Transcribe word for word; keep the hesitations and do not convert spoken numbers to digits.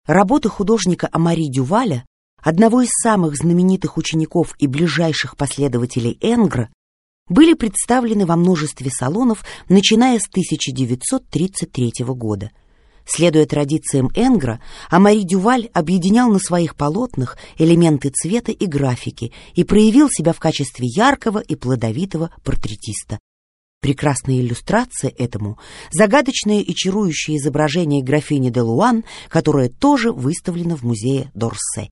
Работы художника Амари Дюваля, одного из самых знаменитых учеников и ближайших последователей Ингра, были представлены во множестве салонов, начиная с тысяча девятьсот тридцать третьего года. Следуя традициям Ингра, Амари Дюваль объединял на своих полотнах элементы цвета и графики и проявил себя в качестве яркого и плодовитого портретиста. Прекрасная иллюстрация этому — загадочное и чарующее изображение графини де Луан, которое тоже выставлено в музее Д'Орсе.